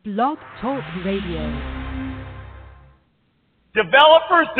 Blog Talk Radio. Developers.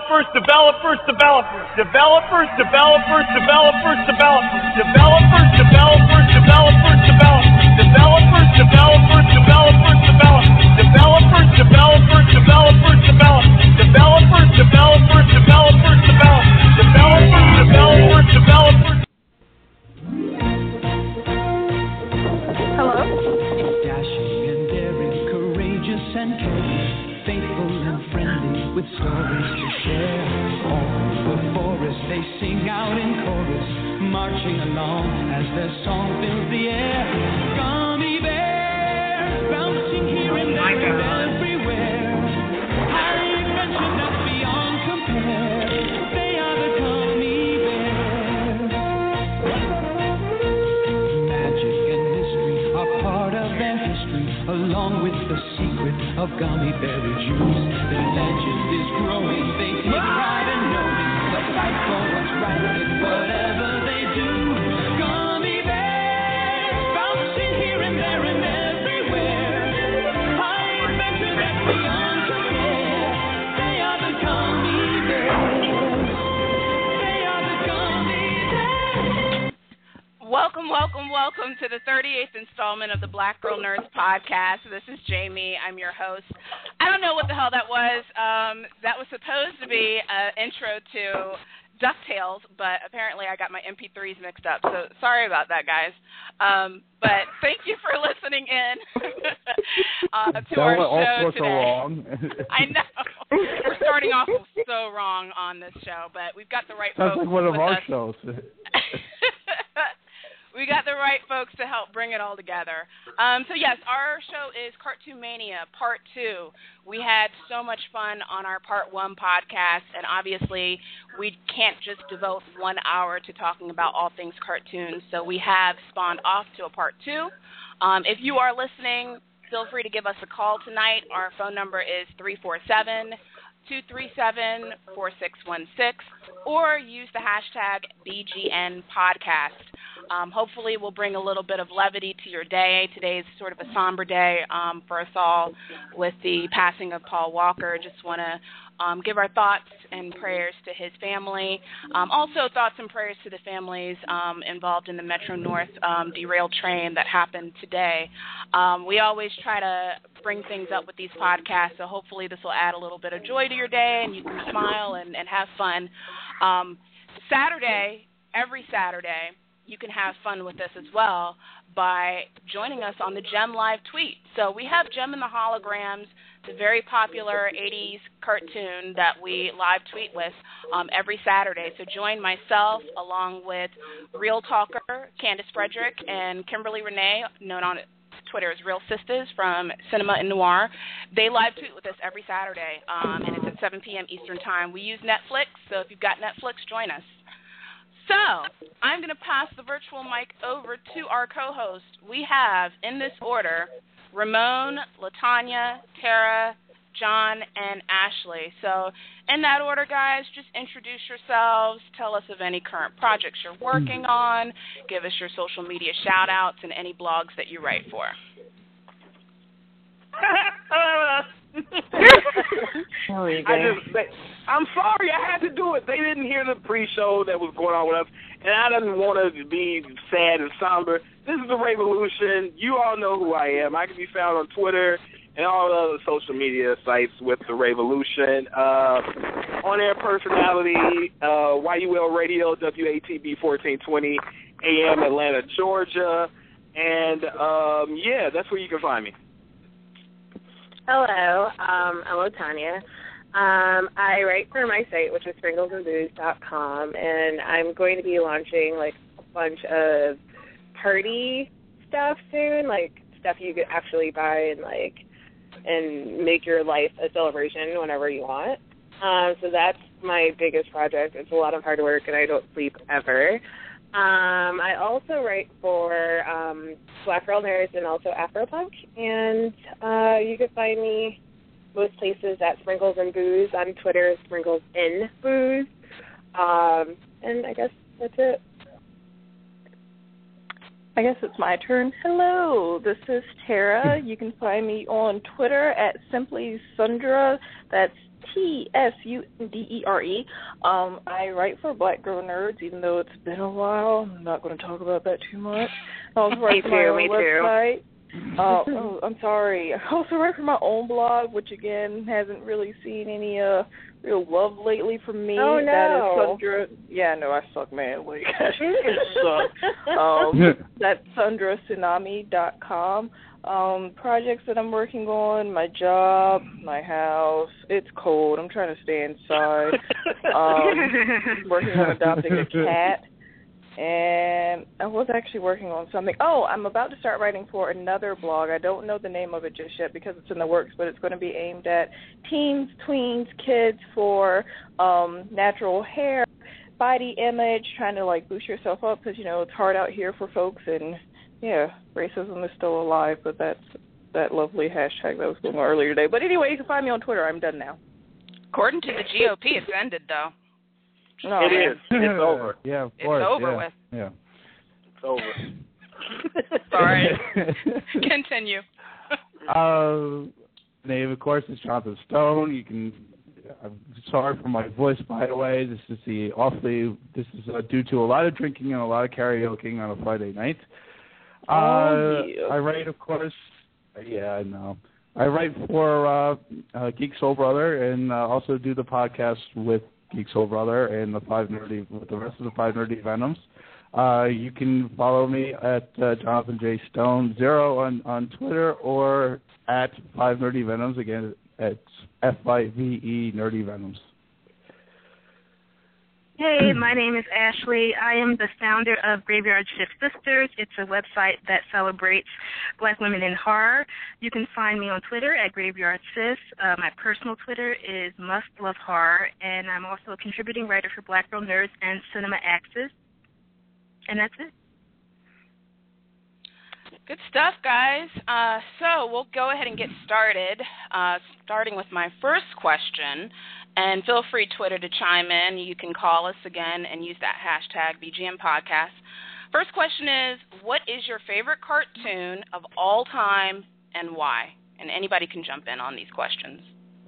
Hello? Dashing and daring, courageous and caring, faithful and friendly, with stories to share. All the forest they sing out in chorus, marching along as their song fills the air. Gummy bears, bouncing here and there and everywhere. High adventure that's beyond compare. They are the gummy bears. Magic and mystery are part of their history, along with the secret of gummy berry juice. Their legend is growing, they take pride in knowing the fight for what's right in whatever they do. Gummy bears, bouncing here and there and everywhere. High adventure that's beyond compare. They are the gummy bears. They are the gummy bears. Welcome to the 38th installment of the Black Girl Nerds podcast. This is Jamie. I'm your host. I don't know what the hell that was. That was supposed to be an intro to DuckTales, but apparently I got my MP3s mixed up, so sorry about that, guys. But thank you for listening in to our show today. Wrong. I know. We're starting off so wrong on this show, but we've got the right folks. That's like one of with our us. shows. We got the right folks to help bring it all together. So yes, our show is Cartoon Mania Part 2. We had so much fun on our Part 1 podcast, and obviously we can't just devote 1 hour to talking about all things cartoons, so we have spawned off to a Part 2. If you are listening, feel free to give us a call tonight. Our phone number is 347-237-4616, or use the hashtag BGN Podcast. Hopefully we'll bring a little bit of levity to your day. Today is sort of a somber day for us all with the passing of Paul Walker. Just want to give our thoughts and prayers to his family. Also thoughts and prayers to the families involved in the Metro North derailed train that happened today. We always try to bring things up with these podcasts, so hopefully this will add a little bit of joy to your day and you can smile and have fun. Every Saturday, you can have fun with this as well by joining us on the Gem Live tweet. So we have Gem and the Holograms, the very popular 80s cartoon that we live tweet with every Saturday. So join myself along with Real Talker, Candace Frederick, and Kimberly Renee, known on Twitter as Real Sisters from Cinema and Noir. They live tweet with us every Saturday, and it's at 7 p.m. Eastern Time. We use Netflix, so if you've got Netflix, join us. So, I'm going to pass the virtual mic over to our co-host. We have, in this order, Ramon, LaTanya, Tara, John, and Ashley. So, in that order, guys, just introduce yourselves, tell us of any current projects you're working on, give us your social media shout-outs, and any blogs that you write for. I'm sorry, I had to do it. They didn't hear the pre-show that was going on with us, and I didn't want to be sad and somber. This is the Revolution. You all know who I am. I can be found on Twitter and all the other social media sites with the Revolution. On-air personality, YUL Radio, WATB 1420 AM, Atlanta, Georgia. And, yeah, that's where you can find me. Hello, I'm LaTanya. I write for my site, which is sprinklesandbooze.com, and I'm going to be launching, like, a bunch of party stuff soon, like stuff you could actually buy and make your life a celebration whenever you want. So that's my biggest project. It's a lot of hard work, and I don't sleep ever. I also write for Black Girl Nerds and also Afropunk, and you can find me most places at Sprinkles and Booze. On Twitter, Sprinkles in Booze. And I guess that's it. I guess it's my turn. Hello, this is Tara. You can find me on Twitter at Simply Sundra. That's TSUNDERE. I write for Black Girl Nerds, even though it's been a while. I'm not going to talk about that too much. I also write for my own website. I'm sorry. I also write for my own blog, which again hasn't really seen any real love lately from me. Oh, no. That is Sundra. Yeah, no, I suck, man. Like, I suck. That's SundraTsunami.com. Projects that I'm working on, my job, my house. It's cold. I'm trying to stay inside. Working on adopting a cat. And I was actually working on something. Oh, I'm about to start writing for another blog. I don't know the name of it just yet because it's in the works, but it's going to be aimed at teens, tweens, kids for natural hair, body image, trying to, like, boost yourself up because, you know, it's hard out here for folks. And, yeah, racism is still alive, but that's that lovely hashtag that was going on earlier today. But anyway, you can find me on Twitter. I'm done now. According to the GOP, it's ended, though. No, it is. It's over. Yeah, of course. It's over with. Yeah. It's over. Sorry. Continue. Name, of course, is Jonathan Stone. You can. I'm sorry for my voice, by the way. This is due to a lot of drinking and a lot of karaoke on a Friday night. I write, of course. Yeah, I know. I write for Geek Soul Brother and also do the podcast with Geek Soul Brother and the rest of the 5 Nerdy Venoms. You can follow me at Jonathan J. Stone 0 on Twitter or at 5 Nerdy Venoms. Again, it's FIVE Nerdy Venoms. Hey, my name is Ashley. I am the founder of Graveyard Shift Sisters. It's a website that celebrates Black women in horror. You can find me on Twitter at Graveyard Sis. My personal Twitter is Must Love Horror, and I'm also a contributing writer for Black Girl Nerds and Cinema Axis. And that's it. Good stuff, guys. So we'll go ahead and get started, starting with my first question. And feel free, Twitter, to chime in. You can call us again and use that hashtag BGM Podcast. First question is, what is your favorite cartoon of all time and why? And anybody can jump in on these questions.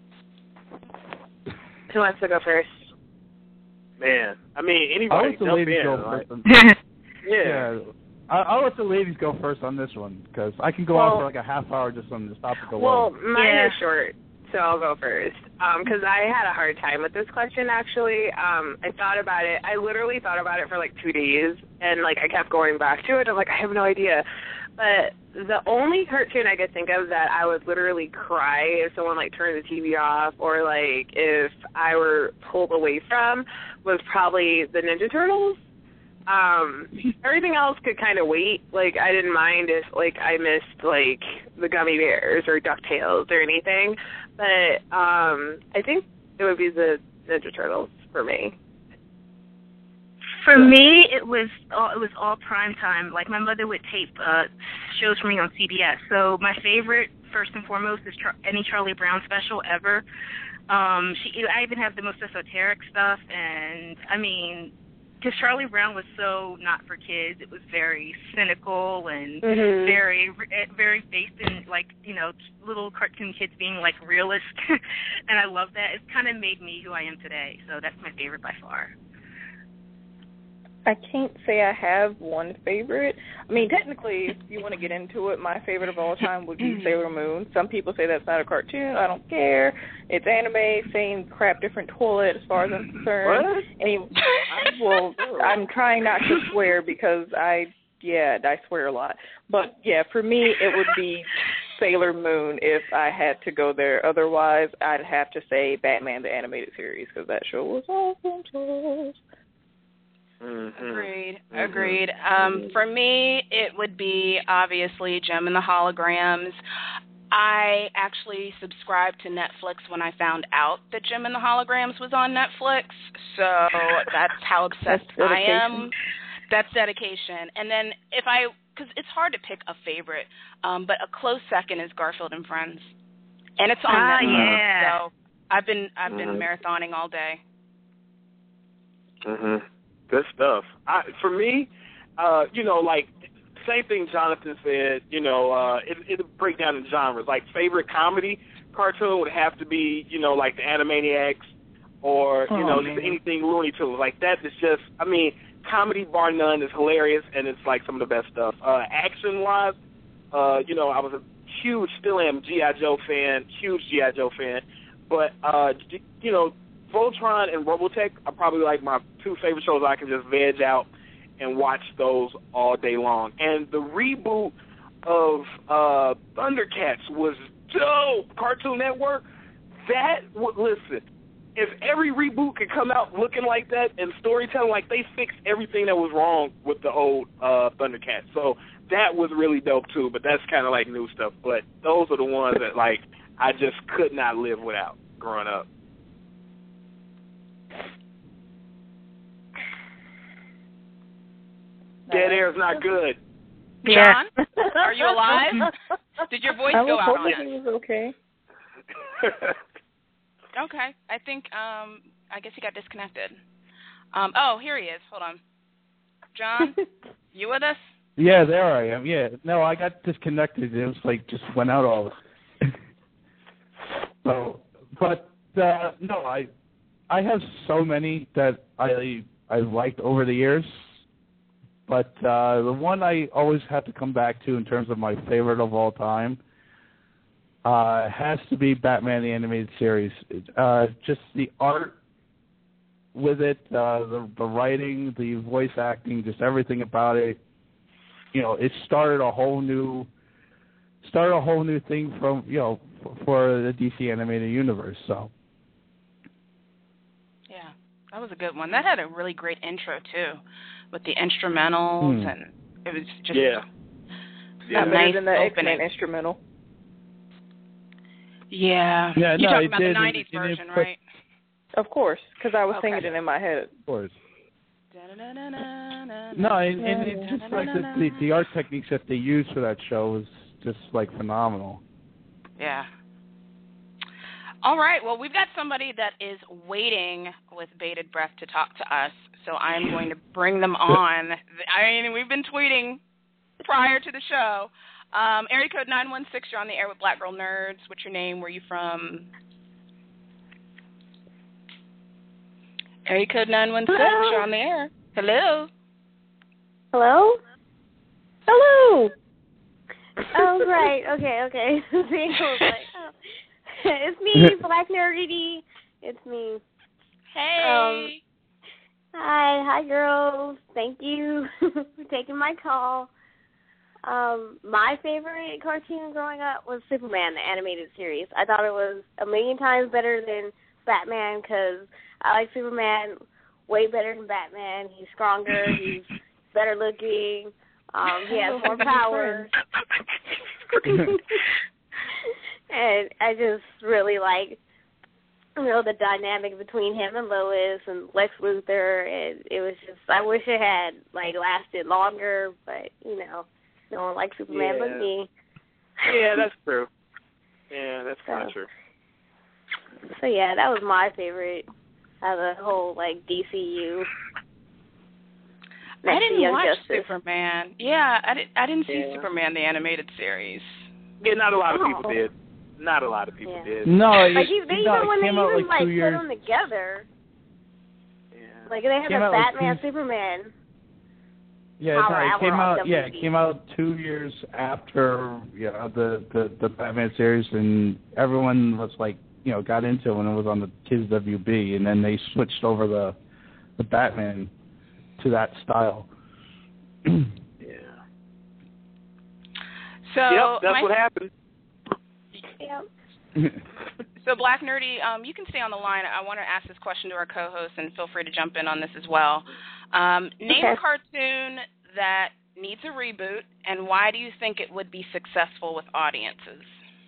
Who wants to go first? Man, I mean, anybody I'll let the ladies go first. Yeah. I'll let the ladies go first on this one because I can go on for like a half hour just on this topic alone. Well, mine is short, so I'll go first. Because I had a hard time with this question, actually. I thought about it. I literally thought about it for like 2 days, and like I kept going back to it. I'm like, I have no idea. But the only cartoon I could think of that I would literally cry if someone like turned the TV off or like if I were pulled away from was probably the Ninja Turtles. Everything else could kind of wait. Like, I didn't mind if, like, I missed, like, the Gummy Bears or DuckTales or anything. But I think it would be the Ninja Turtles for me. For me, it was all prime time. Like, my mother would tape shows for me on CBS. So my favorite, first and foremost, is any Charlie Brown special ever. I even have the most esoteric stuff, and, I mean, because Charlie Brown was so not for kids, it was very cynical and very, very based in, like, you know, little cartoon kids being, like, realist. And I love that. It's kind of made me who I am today. So that's my favorite by far. I can't say I have one favorite. I mean, technically, if you want to get into it, my favorite of all time would be Sailor Moon. Some people say that's not a cartoon. I don't care. It's anime, same crap, different toilet as far as I'm concerned. Well, I'm trying not to swear because I swear a lot. But, yeah, for me, it would be Sailor Moon if I had to go there. Otherwise, I'd have to say Batman the Animated Series because that show was awesome. So. Agreed. For me, it would be obviously Gem and the Holograms. I actually subscribed to Netflix when I found out that Gem and the Holograms was on Netflix, so that's how obsessed I am. That's dedication. And then because it's hard to pick a favorite, but a close second is Garfield and Friends, and it's on Netflix. Yeah. So I've been marathoning all day. Good stuff. For me, you know, like same thing Jonathan said. You know, it'll break down in genres. Like favorite comedy cartoon would have to be, you know, like the Animaniacs or you know just anything Looney Tunes. Like that is just, I mean, comedy bar none is hilarious and it's like some of the best stuff. Action wise, you know, I was a huge, still am G.I. Joe fan, huge G.I. Joe fan. But, you know, Voltron and Robotech are probably like my two favorite shows I can just veg out and watch those all day long. And the reboot of Thundercats was dope. Cartoon Network, listen, if every reboot could come out looking like that and storytelling, like they fixed everything that was wrong with the old Thundercats. So that was really dope too, but that's kind of like new stuff. But those are the ones that like I just could not live without growing up. Dead air is not good. John, are you alive? Did your voice go out on us? I was okay. Okay, I think I guess he got disconnected. Oh, here he is. Hold on, John, you with us? Yeah, there I am. Yeah, no, I got disconnected. It was like just went out all. So, but no, I have so many that I've liked over the years. But the one I always have to come back to in terms of my favorite of all time has to be Batman the Animated Series. Just the art with it, the writing, the voice acting, just everything about it. You know, it started a whole new thing from, you know, for the DC animated universe. So. Yeah, that was a good one. That had a really great intro too, with the instrumentals, and it was just not nice than the opening. X-Men instrumental. Yeah. Yeah, you're talking about did, the 90s version, right? Of course, because I was singing it in my head. Of course. No, and it's just like the art techniques that they used for that show was just like phenomenal. Yeah. All right. Well, we've got somebody that is waiting with bated breath to talk to us, so I'm going to bring them on. I mean, we've been tweeting prior to the show. Area code 916, you're on the air with Black Girl Nerds. What's your name? Where are you from? Area code 916, you're on the air. Hello? Hello? Hello! Oh, right. Okay. It's me, Black Nerdy. It's me. Hey! Hi, girls. Thank you for taking my call. My favorite cartoon growing up was Superman, the animated series. I thought it was a million times better than Batman because I like Superman way better than Batman. He's stronger. He's better looking. He has more power. And I just really like, you know, the dynamic between him and Lois and Lex Luthor. And it was just, I wish it had, like, lasted longer, but, you know, no one likes Superman but me. Yeah, that's true. Yeah, that's kind of true. So, yeah, that was my favorite out of the whole, like, DCU. I didn't watch Superman. Yeah, I didn't see Superman, the animated series. Yeah, not a lot of people did. Not a lot of people did. No, like, when they came out like 2 years. Put them together. Yeah. Like, they had the Batman, Superman. Yeah, it came out. Yeah, it came out 2 years after the Batman series, and everyone was like, you know, got into it when it was on the Kids WB, and then they switched over the Batman to that style. Yeah. So that's what happened. Yep. So, Black Nerdy, you can stay on the line. I want to ask this question to our co-host, and feel free to jump in on this as well. Name a cartoon that needs a reboot, and why do you think it would be successful with audiences?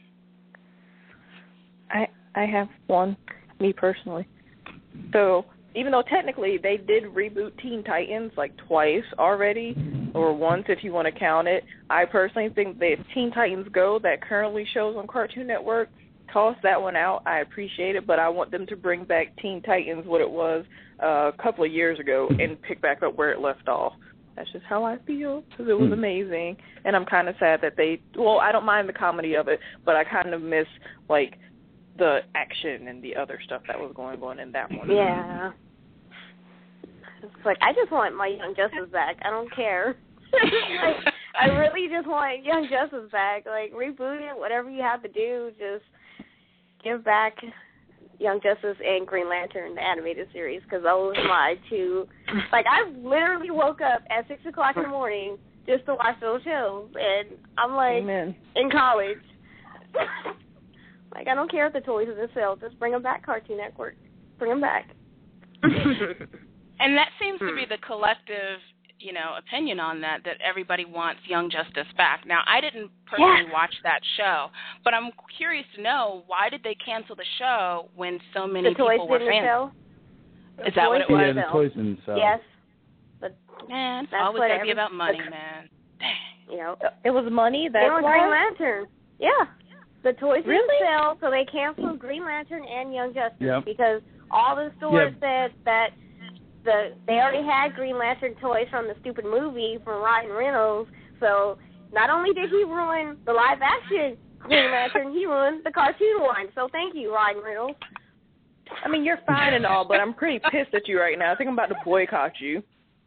I have one, me personally. So, even though technically they did reboot Teen Titans like twice already, or once if you want to count it, I personally think that Teen Titans Go that currently shows on Cartoon Network, toss that one out. I appreciate it, but I want them to bring back Teen Titans what it was a couple of years ago and pick back up where it left off. That's just how I feel because it was amazing. And I'm kind of sad that I don't mind the comedy of it, but I kind of miss, like, the action and the other stuff that was going on in that one. Yeah. It's like, I just want my Young Justice back. I don't care. Like, I really just want Young Justice back. Like, reboot it, whatever you have to do, just give back Young Justice and Green Lantern, the animated series, because those are my two. Like, I literally woke up at 6 o'clock in the morning just to watch those shows, and I'm like, Amen. in college. Like, I don't care if the toys are to sell. Just bring them back, Cartoon Network. Bring them back. And that seems to be the collective, opinion on that everybody wants Young Justice back. Now, I didn't personally watch that show, but I'm curious to know, why did they cancel the show when so many people were fans? Is that what it was? Yeah, the toys didn't sell. Yes. But man, it's always got to be about money, man. Dang. It was money? They were Green Lantern. Yeah. The toys didn't Really? sell, so they canceled Green Lantern and Young Justice because all the stores said that they already had Green Lantern toys from the stupid movie from Ryan Reynolds. So not only did he ruin the live-action Green Lantern, he ruined the cartoon one. So thank you, Ryan Reynolds. I mean, you're fine and all, but I'm pretty pissed at you right now. I think I'm about to boycott you.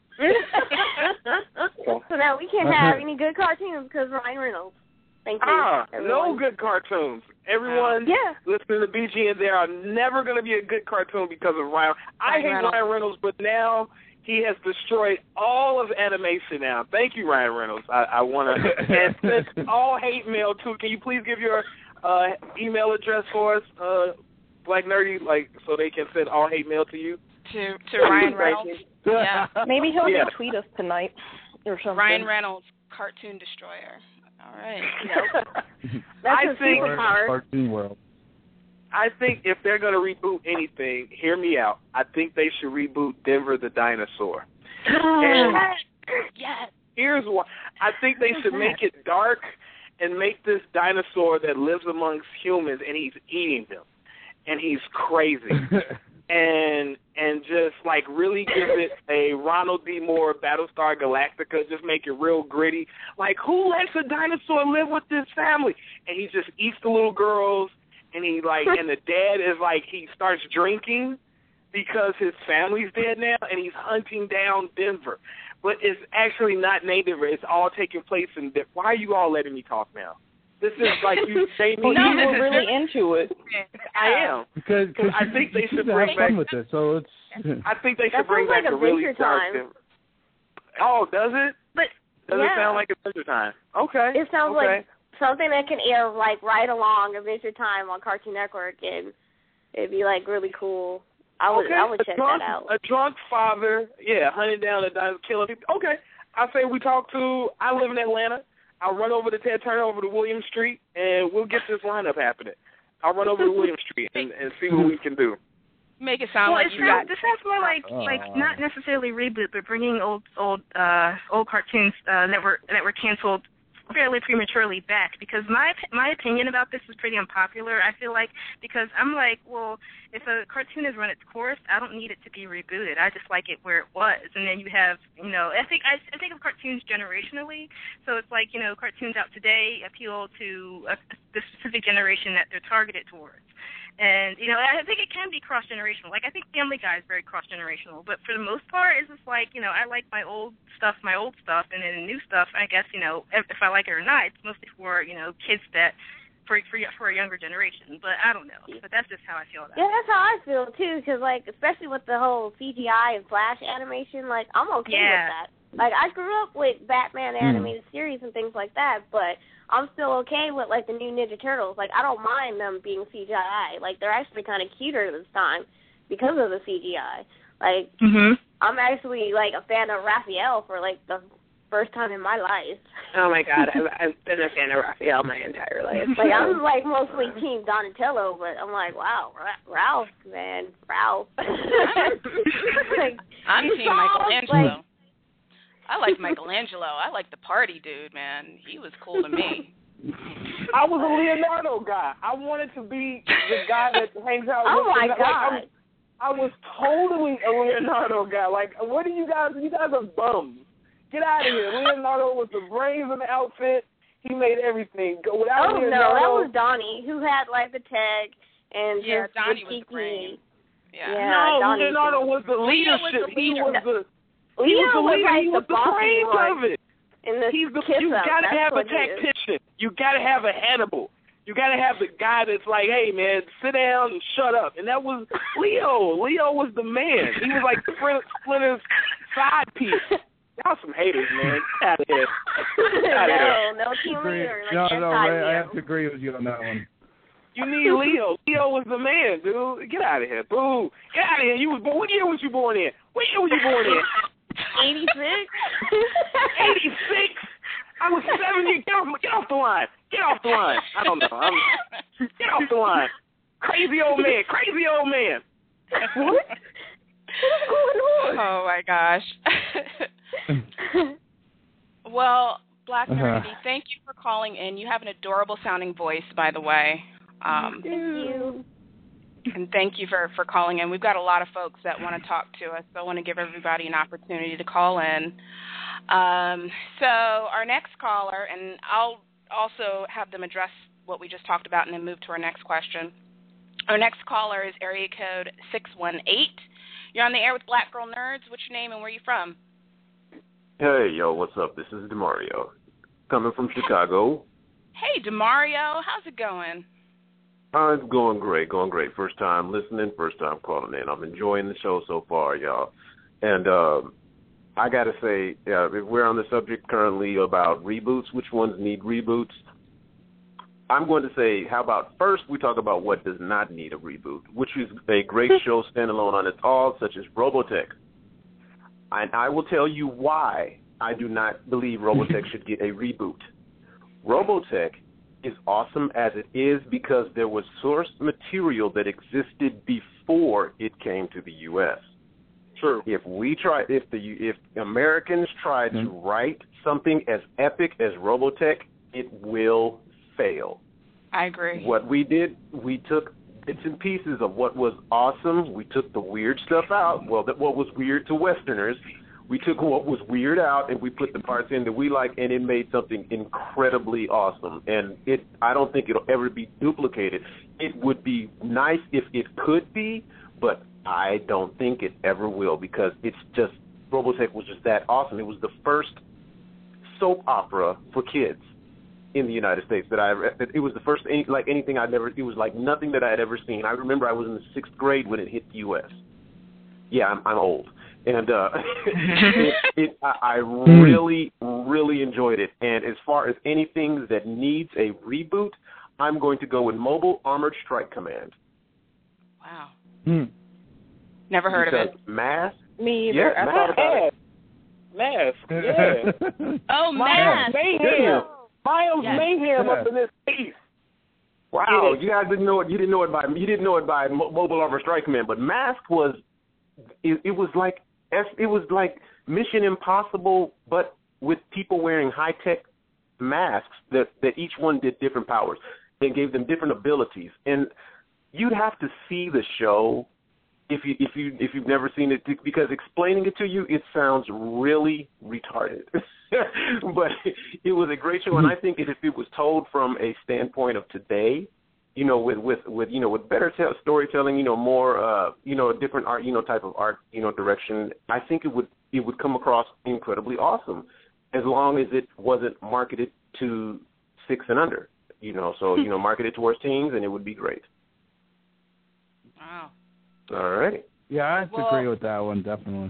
So now we can't have any good cartoons because Ryan Reynolds. Thank you. No good cartoons. Everyone listening to BG, there are never going to be a good cartoon because of Ryan. I hate Ryan Reynolds, but now he has destroyed all of animation now. Thank you, Ryan Reynolds. I want to send all hate mail, too. Can you please give your email address for us, Black Nerdy, so they can send all hate mail to you? To Ryan Reynolds? Yeah. Maybe he'll tweet us tonight or something. Ryan Reynolds, Cartoon Destroyer. All right. That's I a think superpower. Cartoon World. I think if they're going to reboot anything, hear me out. I think they should reboot Denver the Dinosaur. And yes. Here's why. I think they should make it dark and make this dinosaur that lives amongst humans, and he's eating them, and he's crazy. And just, really give it a Ronald D. Moore Battlestar Galactica, just make it real gritty. Like, who lets a dinosaur live with this family? And he just eats the little girls, and and the dad is he starts drinking because his family's dead now, and he's hunting down Denver. But it's actually not native. It's all taking place in Denver. Why are you all letting me talk now? This is you say me. No, we're really into it. I am. Because I think they should have bring fun back. with it. So it's. I think they should bring sounds back like a really Adventure dark. Time. Oh, does it? But does it sound like Adventure Time? Okay. It sounds like something that can air right along Adventure Time on Cartoon Network, and it'd be really cool. I would check that out. A drunk father, hunting down a dinosaur, killing people. Okay, I say we talk to. I live in Atlanta. I'll run over to Ted Turner over to William Street, and we'll get this lineup happening. I'll run over to William Street and see what we can do. Make it sound like this sounds more like not necessarily reboot, but bringing old cartoons that were canceled fairly prematurely back, because my opinion about this is pretty unpopular. I feel like, because I'm like, well, if a cartoon has run its course, I don't need it to be rebooted. I just like it where it was. And then you have, I think of cartoons generationally. So it's like, cartoons out today appeal to the specific generation that they're targeted towards. And, I think it can be cross-generational. I think Family Guy is very cross-generational. But for the most part, it's just I like my old stuff, and then the new stuff, I guess, if I like it or not, it's mostly for, kids that, for a younger generation. But I don't know. But that's just how I feel about it. Yeah, that's how I feel, too, because, especially with the whole CGI and Flash animation, I'm okay with that. I grew up with Batman animated series and things like that, but I'm still okay with, the new Ninja Turtles. I don't mind them being CGI. They're actually kind of cuter this time because of the CGI. I'm actually, a fan of Raphael for, the first time in my life. Oh, my God. I've been a fan of Raphael my entire life. I'm, mostly Team Donatello, but I'm wow, Ralph, man, Ralph. I'm Team Michelangelo. I like Michelangelo. I like the party dude, man. He was cool to me. I was a Leonardo guy. I wanted to be the guy that hangs out with. Oh, my God. I was totally a Leonardo guy. What are you guys? You guys are bums. Get out of here. Leonardo was the brains of the outfit. He made everything. Go without Leonardo. No, that was Donnie who had like the tag and Donnie was the brain. No, Donnie Leonardo was the leadership. He was the brains of it. You gotta have a tactician. You gotta have a Hannibal. You gotta have the guy that's like, hey man, sit down and shut up. And that was Leo. Leo was the man. He was like Splinter's side piece. Y'all some haters, man. Get out of here. No team leader. Ray, I have to agree with you on that one. You need Leo. Leo was the man, dude. Get out of here. Boo. Get out of here. You was born. What year was you born in? What year was you born in? 86. 86? I was 7 years. Get off the line. Get off the line. I don't know. Get off the line. Crazy old man. Crazy old man. What? What's going on? Oh, my gosh. Well, Black Nerdy, thank you for calling in. You have an adorable sounding voice, by the way. Thank you. And thank you for calling in. We've got a lot of folks that want to talk to us, so I want to give everybody an opportunity to call in. So our next caller, and I'll also have them address what we just talked about and then move to our next question. Our next caller is area code 618. You're on the air with Black Girl Nerds. What's your name and where are you from? Hey, yo, what's up? This is DeMario, coming from Chicago. Hey, DeMario. How's it going? It's going great, First time listening, first time calling in. I'm enjoying the show so far, y'all. And I got to say, we're on the subject currently about reboots, which ones need reboots. I'm going to say, how about first we talk about what does not need a reboot, which is a great show standalone on its own, such as Robotech. And I will tell you why I do not believe Robotech should get a reboot. Robotech is awesome as it is because there was source material that existed before it came to the U.S. True. If Americans try to write something as epic as Robotech, it will fail. I agree. What we did, we took bits and pieces of what was awesome. We took the weird stuff out. Well, what was weird to Westerners. We took what was weird out and we put the parts in that we like, and it made something incredibly awesome. And I don't think it'll ever be duplicated. It would be nice if it could be, but I don't think it ever will because it's just, Robotech was just that awesome. It was the first soap opera for kids in the United States it was the first, anything I'd ever, it was like nothing that I had ever seen. I remember I was in the 6th grade when it hit the U.S. Yeah, I'm old. And I really, really enjoyed it. And as far as anything that needs a reboot, I'm going to go with Mobile Armored Strike Command. Wow. Never heard of it. Mask. Me either. Yeah, I thought about it. Mask. Yeah. Oh, Mask. Mayhem. Miles Mayhem up in this piece. Wow, you guys didn't know it. You didn't know it by Mobile Armored Strike Command, but Mask was. It was like Mission Impossible, but with people wearing high-tech masks that each one did different powers and gave them different abilities. And you'd have to see the show if you've never seen it, because explaining it to you, it sounds really retarded. But it was a great show, and I think if it was told from a standpoint of today, with better storytelling, more, different art, type of art, direction, I think it would come across incredibly awesome, as long as it wasn't marketed to 6 and under, so, marketed towards teens, and it would be great. Wow. All right. Yeah, I have to agree with that one, definitely.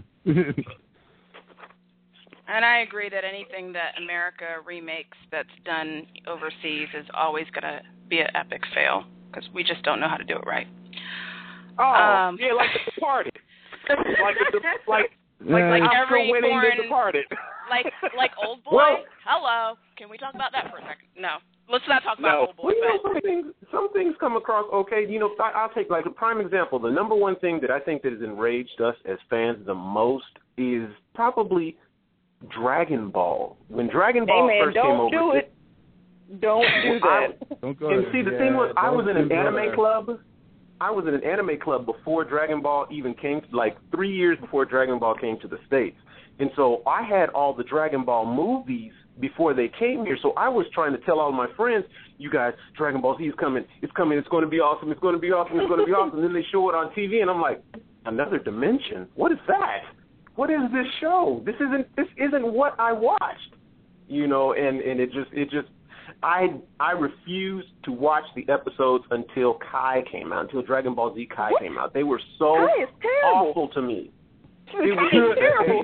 And I agree that anything that America remakes that's done overseas is always going to be an epic fail because we just don't know how to do it right. Oh, yeah, like The Departed. like every foreign, The Departed. like Old Boy. Hello, can we talk about that for a second? No, let's not talk about Old Boy. Well, some things come across okay. I'll take like a prime example. The number one thing that I think that has enraged us as fans the most is probably Dragon Ball. When Dragon Ball first came over, don't do that. Don't go and see, the thing was, I was in an anime club. in an anime club before Dragon Ball even came, like 3 years before Dragon Ball came to the States. And so I had all the Dragon Ball movies before they came here. So I was trying to tell all my friends, you guys, Dragon Ball Z is coming. It's coming. It's going to be awesome. It's going to be awesome. It's going to be awesome. And then they show it on TV, and I'm like, another dimension? What is that? What is this show? This isn't what I watched. You know, and it just I refused to watch the episodes until Kai came out, until Dragon Ball Z Kai came out. They were so awful to me. Kai is terrible.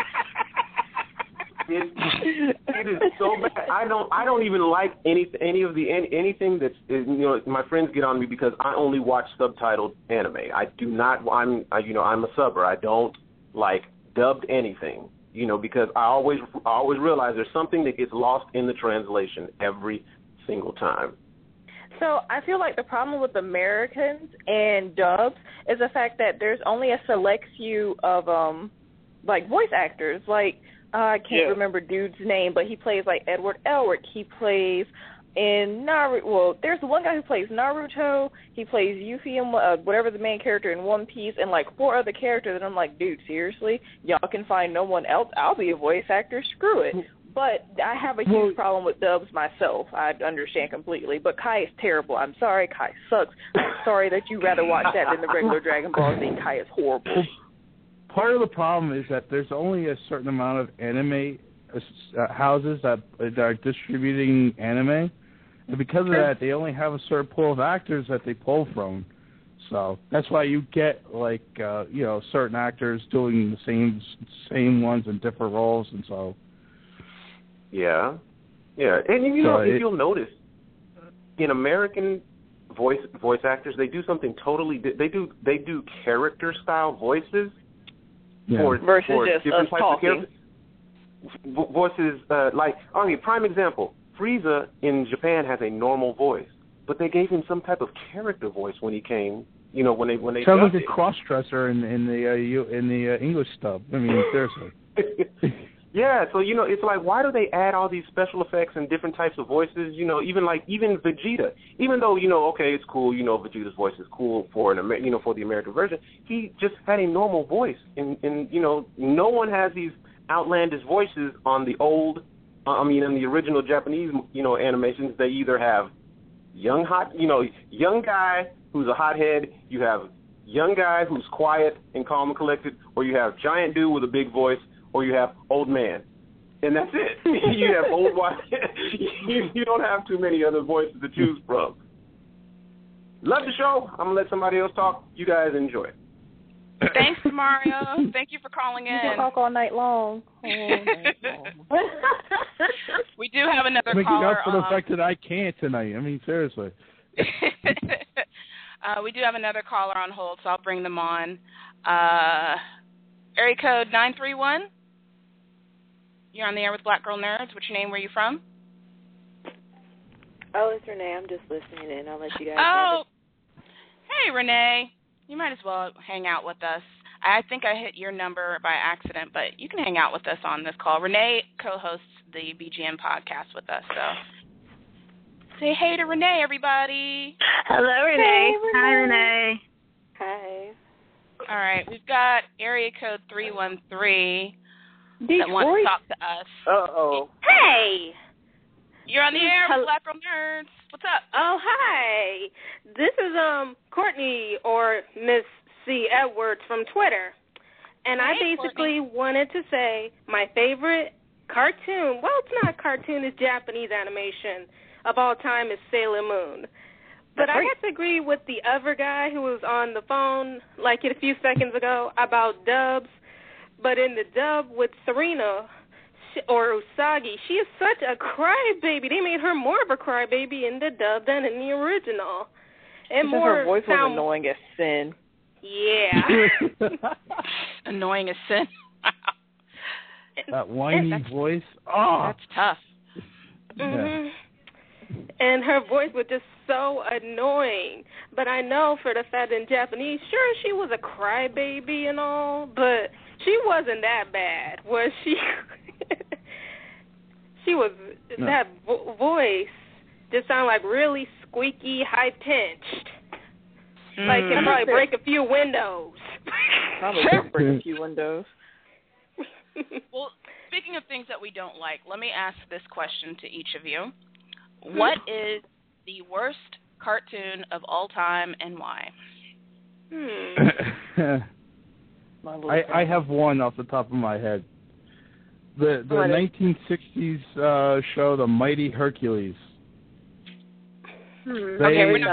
It is so bad. I don't even like anything that's, you know, my friends get on me because I only watch subtitled anime. I do not. I'm a subber. I don't like dubbed anything. You know, because I always realize there's something that gets lost in the translation every single time. So I feel like the problem with Americans and dubs is the fact that there's only a select few of like voice actors. Like I can't remember dude's name, but he plays like Edward Elric. He plays in Naruto. Well, there's one guy who plays Naruto. He plays Yuffie and whatever the main character in One Piece, and like 4 other characters. And I'm like, dude, seriously? Y'all can find no one else? I'll be a voice actor. Screw it. But I have a huge problem with dubs myself. I understand completely. But Kai is terrible. I'm sorry. Kai sucks. I'm sorry that you rather watch that than the regular Dragon Ball Z. Kai is horrible. Part of the problem is that there's only a certain amount of anime houses that are distributing anime. And because of that, they only have a certain pool of actors that they pull from. So that's why you get, like, certain actors doing the same ones in different roles, and so. Yeah. And, if you'll notice, in American voice actors, they do something totally they do character-style voices versus just different types talking. of characters. Voices, prime example. Frieza in Japan has a normal voice, but they gave him some type of character voice when he came. You know, when they sounds like a cross-dresser in the English dub. I mean, seriously. Yeah, so it's like, why do they add all these special effects and different types of voices? You know, even Vegeta. Even though okay, it's cool. Vegeta's voice is cool for for the American version. He just had a normal voice, and no one has these outlandish voices on the old. In the original Japanese, animations, they either have young guy who's a hothead, you have young guy who's quiet and calm and collected, or you have giant dude with a big voice, or you have old man. And that's it. You have old white. You don't have too many other voices to choose from. Love the show. I'm going to let somebody else talk. You guys enjoy it. Thanks, Mario. Thank you for calling in. You can talk all night long. We do have another making caller. Making up for the fact that I can't tonight. I mean, seriously. We do have another caller on hold, so I'll bring them on. Area code 931. You're on the air with Black Girl Nerds. What's your name? Where are you from? Oh, it's Renee. I'm just listening in. I'll let you guys have it. Hey, Renee. You might as well hang out with us. I think I hit your number by accident, but you can hang out with us on this call. Renee co-hosts the BGN podcast with us, so say hey to Renee, everybody. Hello, Renee. Hey, Renee. Hi, Renee. Hi. All right, we've got area code 313 Detroit. that wants to talk to us. Uh-oh. Hey. You're on the air with Black Girl Nerds. What's up? Oh, hi. This is Courtney or Miss C. Edwards from Twitter. And I basically wanted to say my favorite cartoon, well, it's not a cartoon, it's Japanese animation of all time is Sailor Moon. But I have to agree with the other guy who was on the phone like a few seconds ago about dubs. But in the dub with Serena or Usagi, she is such a crybaby. They made her more of a crybaby in the dub than in the original. And because her voice was annoying as sin. Yeah. Annoying as sin. That whiny voice. Oh, that's tough. Mm-hmm. And her voice was just so annoying. But I know for the fact in Japanese, sure, she was a crybaby and all, but she wasn't that bad, was she? She was, that voice just sounded like really squeaky, high-pitched. Like, can probably break a few windows. Probably break a few windows. Well, speaking of things that we don't like, let me ask this question to each of you. What is the worst cartoon of all time and why? I have one off the top of my head. The 1960s show, The Mighty Hercules. They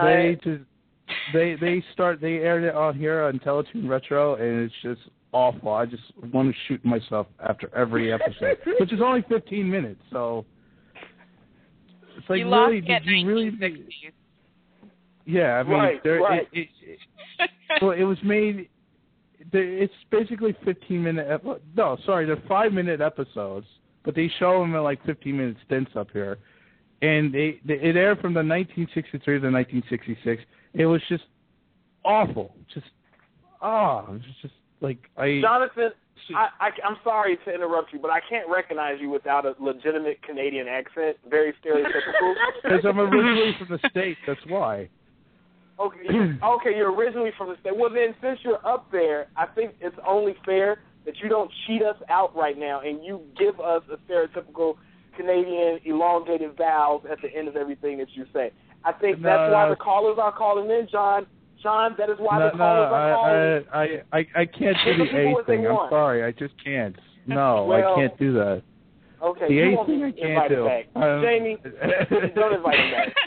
aired it on here on Teletoon Retro, and it's just awful. I just want to shoot myself after every episode, which is only 15 minutes. So it's like, you really, lost did you really? 1960s. Yeah, I mean, right. Well, it was made. It's basically 15-minute. No, sorry, they're 5-minute episodes, but they show them in like 15-minute stints up here, and it aired from the 1963 to the 1966. It was just awful. It was just like Jonathan, I'm sorry to interrupt you, but I can't recognize you without a legitimate Canadian accent. Very stereotypical. Because I'm originally from the States. That's why. Okay, you're originally from the state. Well, then, since you're up there, I think it's only fair that you don't cheat us out right now and you give us a stereotypical Canadian elongated vowels at the end of everything that you say. I think that's why the callers are calling in, John. John, that is why the callers are calling. I can't do the A thing. I'm sorry. I just can't. No, I can't do that. Okay, the A thing I can't do. Jamie, don't invite him back.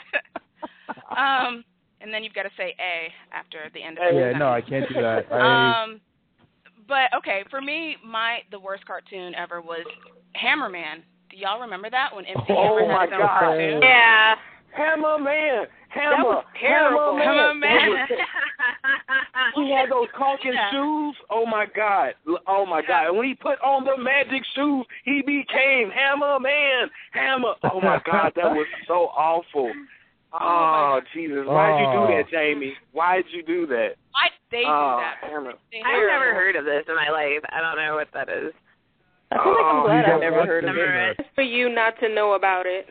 And then you've got to say A after the end of the sentence. No, I can't do that. But, okay, for me, the worst cartoon ever was Hammerman. Do y'all remember that when MC Hammer had his own cartoon? Yeah. Hammerman. That was terrible. Hammerman. He had those caulking shoes. Oh, my God. And when he put on the magic shoes, he became Hammerman. Oh, my God. That was so awful. Oh, Jesus. Why'd you do that, Jamie? Why'd you do that? Why'd they do that? I've never heard of this in my life. I don't know what that is. I feel like I'm glad I've never heard of it. It's for you not to know about it.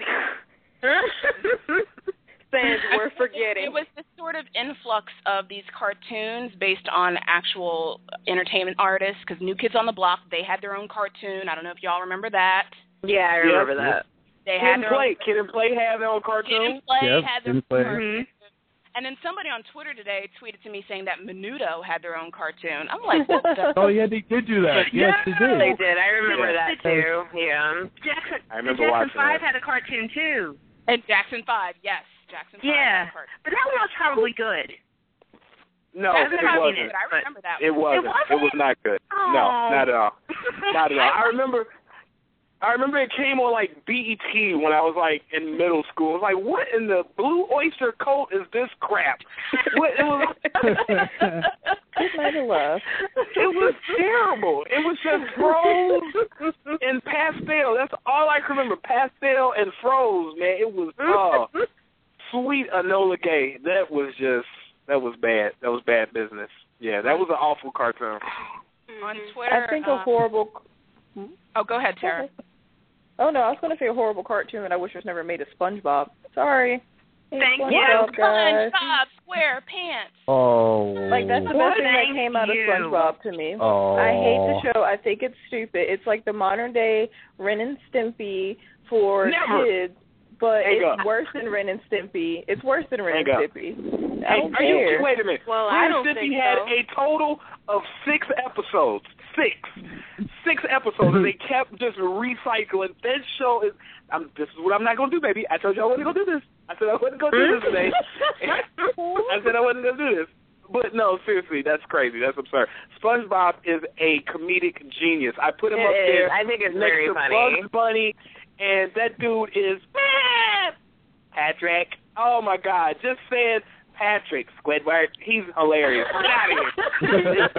Fans were forgetting. It was this sort of influx of these cartoons based on actual entertainment artists, because New Kids on the Block, they had their own cartoon. I don't know if y'all remember that. Yeah, I remember that. They had Kid and Play had their own cartoon. Kid and Play had their own cartoon. And then somebody on Twitter today tweeted to me saying that Menudo had their own cartoon. I'm like, what the? Oh, yeah, they did do that. Yes, they did. They did. I remember that, too. Yeah. Jackson 5 had a cartoon, too. And Jackson 5, yes. Jackson 5 had a cartoon. But that one was probably good. No, it wasn't. I remember that one. It wasn't. It was not good. Oh. No, not at all. Not at all. I remember it came on, like, BET when I was, like, in middle school. I was like, what in the Blue Oyster Cult is this crap? It was terrible. It was just Froze and Pastel. That's all I can remember, Pastel and Froze, man. It was, Sweet Enola Gay. That was bad. That was bad business. Yeah, that was an awful cartoon. On Twitter. I think a horrible... Oh, go ahead, Tara. Oh, no, I was going to say a horrible cartoon that I wish was never made of SpongeBob. Sorry. Thank you. SpongeBob SquarePants. Oh. Like, that's the best thing that came out of SpongeBob to me. Oh. I hate the show. I think it's stupid. It's like the modern-day Ren and Stimpy for kids, but it's worse than Ren and Stimpy. It's worse than Ren and Stimpy. I don't care. Wait a minute. Well, Ren and Stimpy had a total of 6 episodes. 6 episodes, and they kept just recycling. That show is. This is what I'm not gonna do, baby. I told you I wasn't gonna do this. I said I wasn't gonna do this today. I said I wasn't gonna do this. But no, seriously, that's crazy. That's absurd. SpongeBob is a comedic genius. I put him up there. I think it's next very to funny. Bugs Bunny, and that dude is Patrick. Oh my God! Just saying. Patrick Squidward, he's hilarious. Get out of here.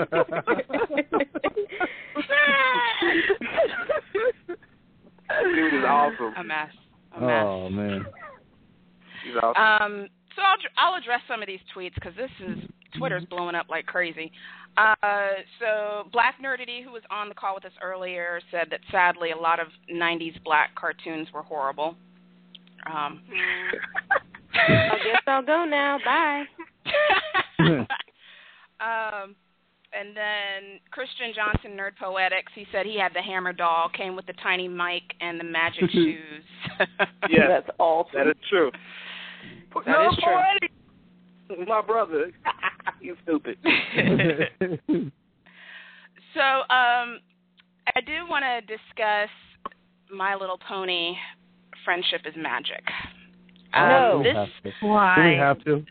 Dude is awesome. A mess. Oh, man. He's awesome. So I'll address some of these tweets because Twitter's blowing up like crazy. So Black Nerdity, who was on the call with us earlier, said that sadly a lot of 90s black cartoons were horrible. I guess I'll go now. Bye. And then Christian Johnson, Nerd Poetics, he said he had the hammer doll, came with the tiny mic and the magic shoes. Yeah, that's awesome. That is true. That is true. Poetic, my brother. You stupid. So, I do want to discuss My Little Pony, Friendship is Magic. No. Why? Do we have to?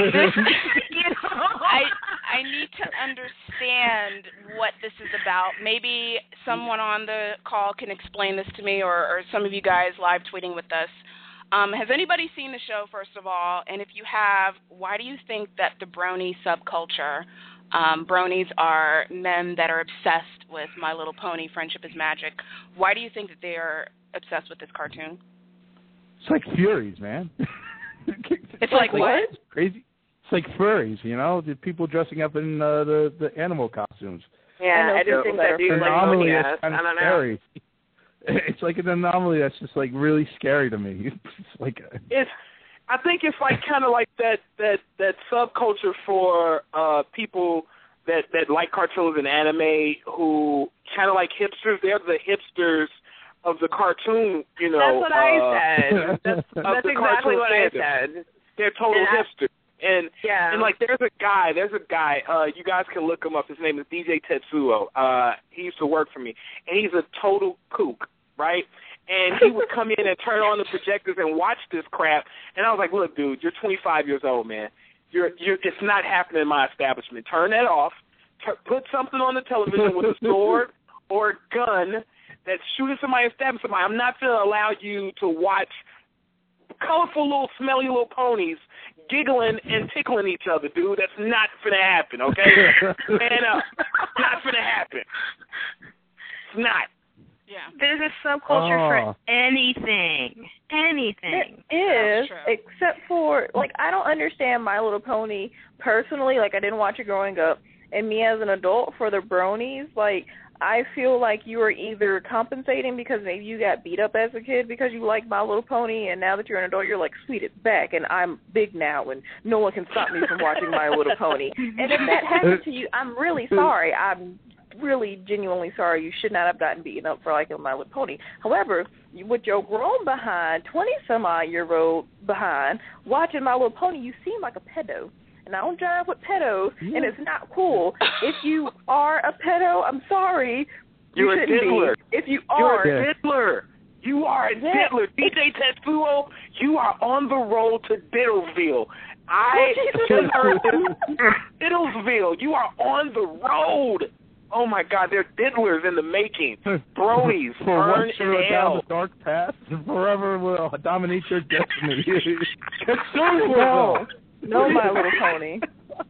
I need to understand what this is about. Maybe someone on the call can explain this to me, or some of you guys live tweeting with us. Has anybody seen the show, first of all? And if you have, why do you think that the brony subculture, bronies are men that are obsessed with My Little Pony, Friendship is Magic, why do you think that they are obsessed with this cartoon? It's like Furies, man. It's like what? It's crazy. It's like furries, you know, the people dressing up in the animal costumes. Yeah, I just think that dude like anomaly ass. that's kind I of don't know. scary. It's like an anomaly that's just like really scary to me. It's like I think it's like kind of like that subculture for people that like cartoons and anime who kind of like hipsters. They're the hipsters of the cartoon, you know. That's what I said. That's exactly what I said. They're total hipsters. And yeah. And like there's a guy, you guys can look him up. His name is DJ Tetsuo. He used to work for me. And he's a total kook, right? And he would come in and turn on the projectors and watch this crap. And I was like, look, dude, you're 25 years old, man. It's not happening in my establishment. Turn that off. Put something on the television with a sword or a gun that's shooting somebody and stabbing somebody. I'm not going to allow you to watch colorful little smelly little ponies giggling and tickling each other, dude. That's not going to happen, okay? Man up. Not going to happen. It's not. Yeah. There's a subculture for anything. Anything. There is, except for, like, I don't understand My Little Pony personally. Like, I didn't watch it growing up. And me as an adult, for the bronies, like, I feel like you are either compensating because maybe you got beat up as a kid because you like My Little Pony, and now that you're an adult, you're like, sweet, it's back, and I'm big now, and no one can stop me from watching My Little Pony. And if that happened to you, I'm really sorry. I'm really genuinely sorry. You should not have gotten beaten up for liking My Little Pony. However, with your grown behind, 20-some-odd-year-old behind, watching My Little Pony, you seem like a pedo. And I don't jive with pedos, and it's not cool. If you are a pedo, I'm sorry. You're a diddler. If you are. You're a diddler. You are a diddler. DJ Tetsuo, you are on the road to Diddlesville. I just heard this. Diddlesville. You are on the road. Oh, my God. They're diddlers in the making. Bronies. Burn in hell. Down the dark path and forever will dominate your destiny. No, My Little Pony.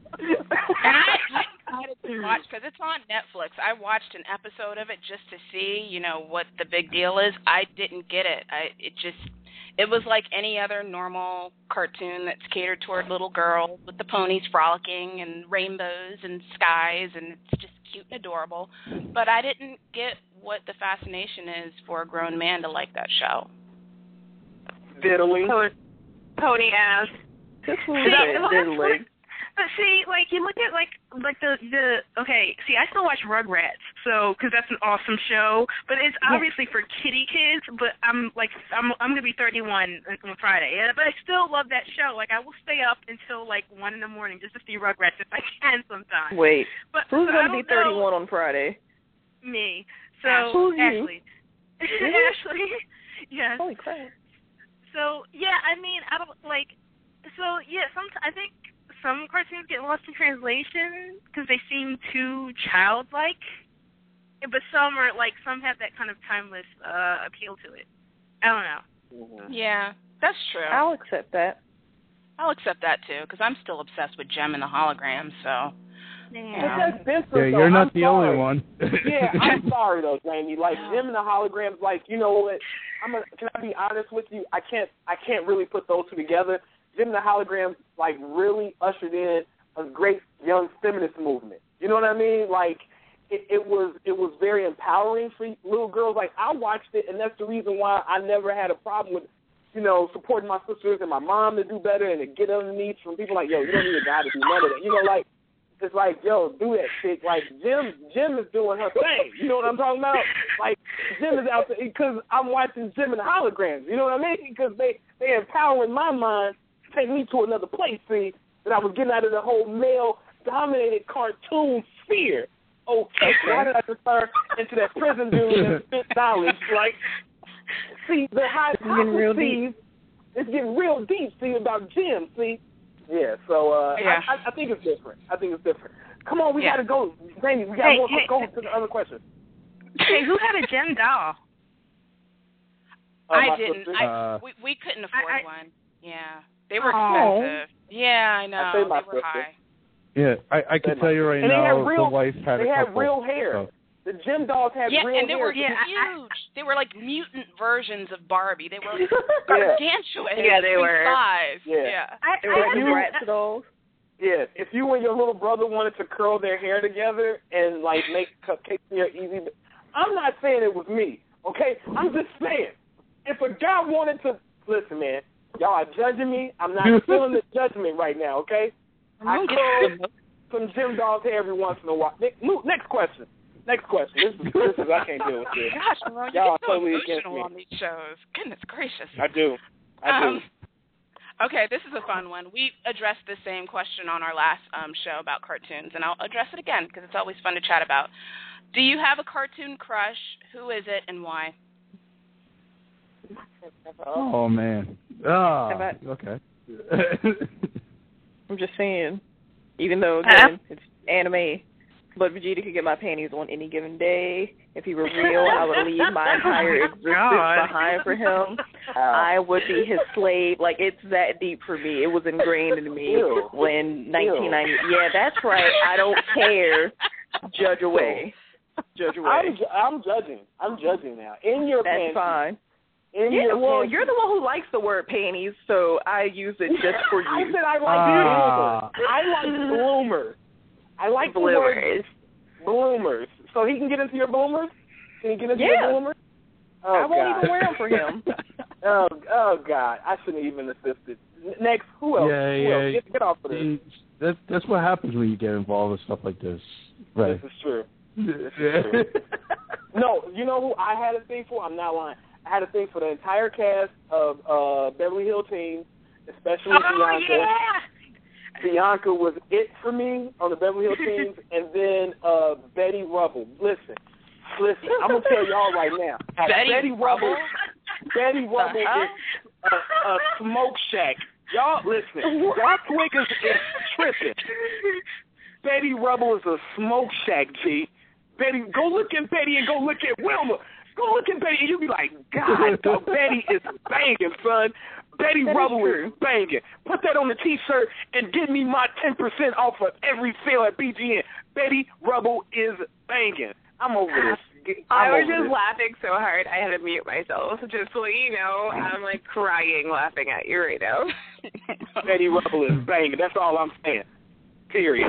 I decided to watch, because it's on Netflix. I watched an episode of it just to see, you know, what the big deal is. I didn't get it. It was like any other normal cartoon that's catered toward little girls with the ponies frolicking and rainbows and skies, and it's just cute and adorable. But I didn't get what the fascination is for a grown man to like that show. Diddling. Pony ass. But see, like, you look at, like the okay, see, I still watch Rugrats, so, because that's an awesome show, but it's obviously for kiddie kids, but I'm going to be 31 on Friday, but I still love that show. Like, I will stay up until, like, 1 in the morning just to see Rugrats if I can sometimes. Wait, but who's going to be 31 on Friday? Me. So, Ashley. Ashley. Yes. Holy crap. So, yeah, I mean, I don't, like, so, yeah, I think some cartoons get lost in translation because they seem too childlike, but some have that kind of timeless appeal to it. I don't know. Yeah, that's true. I'll accept that. I'll accept that, too, because I'm still obsessed with Jem and the Holograms, so... Yeah, you're not the only one. Yeah, I'm sorry though, Jamie. Like Jem and the Holograms, like, you know what? Can I be honest with you? I can't really put those two together. Jem and the Holograms like really ushered in a great young feminist movement. You know what I mean? Like it was very empowering for little girls. Like I watched it, and that's the reason why I never had a problem with, you know, supporting my sisters and my mom to do better and to get underneath from people like, yo, you don't need a guy to do none of that. You know, like. it's like, yo, do that shit. Like, Jim is doing her thing. You know what I'm talking about? Like, Jim is out there because I'm watching Jim and the holograms. You know what I mean? Because they empowering my mind to take me to another place, see, that I was getting out of the whole male-dominated cartoon sphere. Okay, why did I just turn into that prison dude and spit knowledge? Like, see, the hypotheses, it's getting real deep, see, about Jim, see? Yeah, so I think it's different. Come on, we got to go. Jamie, we got to go to the other question. Hey, who had a Gem doll? I didn't. We couldn't afford one. Yeah, they were expensive. Yeah, I know. They were high. Yeah, I can tell you right now, the wife had a couple. They had real hair. So. The Gem dolls had real hair. Yeah, and they were huge. They were like mutant versions of Barbie. They were gargantuous. Yeah, they were. Size. Yeah. They were like Bratz dolls. Yeah, if you and your little brother wanted to curl their hair together and like make cupcakes in your easy, I'm not saying it was me. Okay, I'm just saying if a guy wanted to listen, man, y'all are judging me. I'm not feeling the judgment right now. Okay, I curl some Gem dolls hair every once in a while. Next question. This is I can't deal with this. Gosh, Ron, you get so emotional on these shows. Goodness gracious. I do. Okay, this is a fun one. We addressed the same question on our last show about cartoons, and I'll address it again because it's always fun to chat about. Do you have a cartoon crush? Who is it and why? Oh, man. Okay. I'm just saying, even though, again, it's anime, but Vegeta could get my panties on any given day. If he were real, I would leave my entire existence behind for him. I would be his slave. Like, it's that deep for me. It was ingrained in me when 1990. Yeah, that's right. I don't care. Judge away. I'm judging. I'm judging now. In your panties. That's fine. You're the one who likes the word panties, so I use it just for you. I said I like bloomers. I like bloomers. I like bloomers. So he can get into your bloomers? Can he get into your bloomers? Oh, I won't even wear them for him. oh, God. I shouldn't even assisted. Next, who else? Yeah. Get off of this. That's what happens when you get involved with stuff like this. Right. This is true. No, you know who I had a thing for? I'm not lying. I had a thing for the entire cast of Beverly Hills Teens, especially Bianca. Yeah. Bianca was it for me on the Beverly Hills Teens, and then Betty Rubble. Listen, I'm going to tell y'all right now. Betty Rubble is a smoke shack. Y'all, listen, y'all Twiggers is tripping. Betty Rubble is a smoke shack, G. Betty, go look at Betty and go look at Wilma. Go look at Betty and you'll be like, God, Betty is banging, son. Betty Rubble is banging. Put that on the T-shirt and give me my 10% off of every sale at BGN. Betty Rubble is banging. I'm over this. I was just laughing so hard I had to mute myself. Just so you know, I'm like crying laughing at you right now. Betty Rubble is banging. That's all I'm saying. Period.